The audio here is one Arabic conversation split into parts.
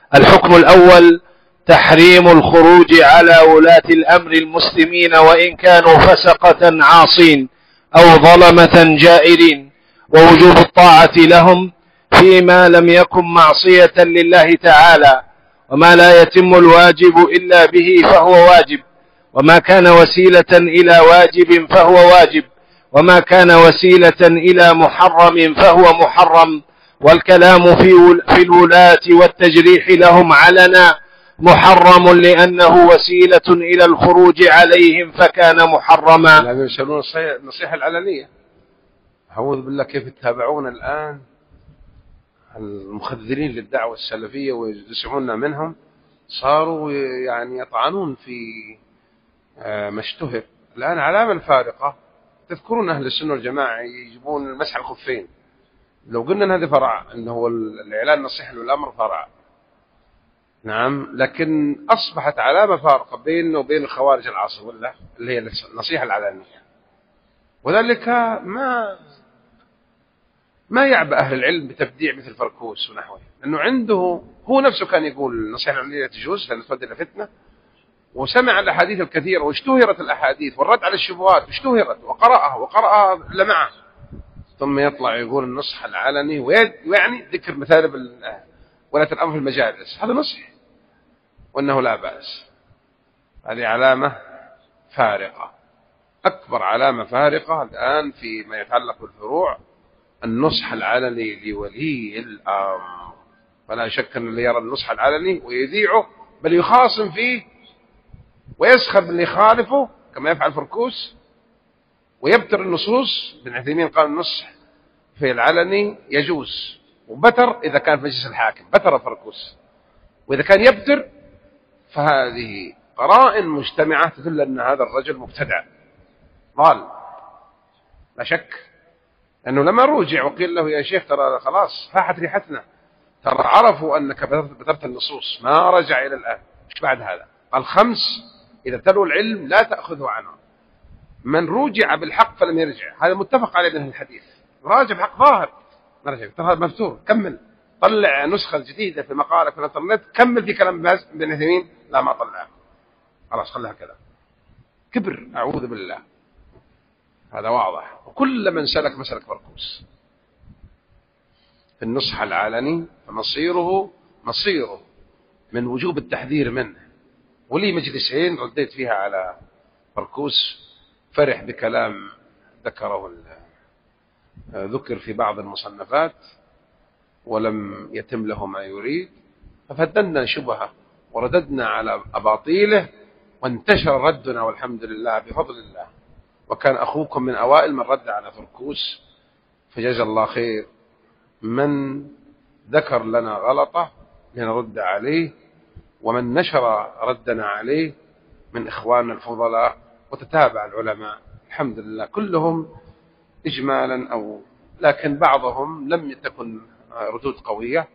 الحكم الأول: تحريم الخروج على ولاة الأمر المسلمين وإن كانوا فسقة عاصين أو ظلمة جائرين، ووجوب الطاعة لهم فيما لم يكن معصية لله تعالى، وما لا يتم الواجب إلا به فهو واجب، وما كان وسيلة إلى واجب فهو واجب، وما كان وسيلة إلى محرم فهو محرم. والكلام في الولاة والتجريح لهم علنا محرم لأنه وسيلة إلى الخروج عليهم فكان محرما. لا يسألون النصيحة العلنية. أعوذ بالله، كيف تتابعون الآن المخذلين للدعوة السلفية ويدسعون منهم، صاروا يعني يطعنون في ما اشتهر الآن علامة فارقة. تذكرون أهل السنة والجماعة يجيبون المسح الخفين، لو قلنا أن هذا فرع، أنه هو الإعلان نصيحة للأمر فرع، نعم، لكن أصبحت علامة فارقة بينه وبين الخوارج العصر ولا اللي هي النصيحة العلانية. وذلك ما يعبأ أهل العلم بتبديع مثل فركوس ونحوه، لأنه عنده هو نفسه كان يقول النصيحة العلانية تجوز لأن تؤدي إلى فتنة، وسمع الأحاديث الكثيرة واشتهرت الأحاديث والرد على الشبهات واشتهرت وقرأها لمعه، ثم يطلع يقول النصح العلني ويعني ذكر مثالب ولاة الأمر في المجالس، هذا نصح وأنه لا بأس. هذه علامة فارقة، أكبر علامة فارقة الآن فيما يتعلق بالفروع، النصح العلني لولي الأمر. فلا شك أن اللي يرى النصح العلني ويذيعه بل يخاصم فيه ويسخر باللي يخالفه كما يفعل فركوس ويبتر النصوص. ابن عثيمين قال النصح في العلني يجوز، وبتر إذا كان في مجلس الحاكم، بتر فركوس. وإذا كان يبتر فهذه قرائن مجتمعة تدل أن هذا الرجل مبتدع ضال لا شك. لأنه لما رجع وقيل له يا شيخ ترى خلاص فاحت ريحتنا، ترى عرفوا أنك بترت النصوص، ما رجع إلى الآن. مش بعد هذا قال 5 إذا تلو العلم لا تأخذه عنه، من رجع بالحق فلم يرجع، هذا متفق عليه من الحديث. راجع بحق ظاهر ما رجع، ترى هذا مفتور، كمل طلع نسخة جديدة في مقالة في الانترنت، كمل في كلام ابن عثيمين، لا ما طلعه خلاص خلها كذا. كبر أعوذ بالله، هذا واضح. وكل من سلك مسلك فركوس في النصح العلني فمصيره من وجوب التحذير منه. ولي مجلسين رديت فيها على فركوس، فرح بكلام ذكر في بعض المصنفات ولم يتم له ما يريد، ففدنا شبهه ورددنا على أباطيله وانتشر ردنا والحمد لله بفضل الله. وكان أخوكم من أوائل من رد على فركوس، فجزا الله خير من ذكر لنا غلطه لنرد عليه، ومن نشر ردنا عليه من إخواننا الفضلاء. وتتابع العلماء الحمد لله كلهم إجمالا، لكن بعضهم لم تكن ردود قوية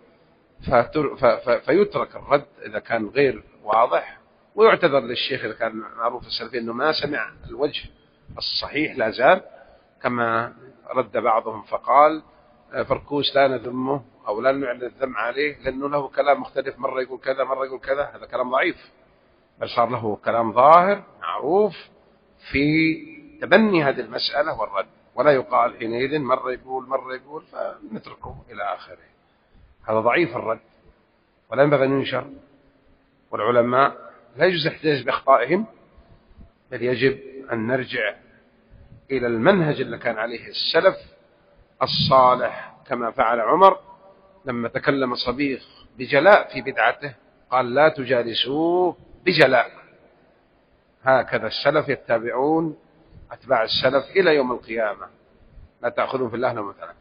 فيترك الرد إذا كان غير واضح، ويعتذر للشيخ إذا كان معروف السلفي أنه ما سمع الوجه الصحيح لا زال، كما رد بعضهم فقال فركوس لا نذمه أو لا نعلن الذم عليه لأنه له كلام مختلف، مرة يقول كذا مرة يقول كذا، هذا كلام ضعيف، بل صار له كلام ظاهر معروف في تبني هذه المسألة والرد، ولا يقال حينئذ مرة يقول فنتركه إلى آخره. هذا ضعيف الرد ولا ينبغي أن ينشر. والعلماء لا يجوز الاحتجاج بأخطائهم، بل يجب أن نرجع إلى المنهج اللي كان عليه السلف الصالح، كما فعل عمر لما تكلم صبيغ بجلاء في بدعته قال لا تجالسوه بجلاء. هكذا السلف يتبعون أتباع السلف إلى يوم القيامة، لا تأخذهم في الله لومة لائم.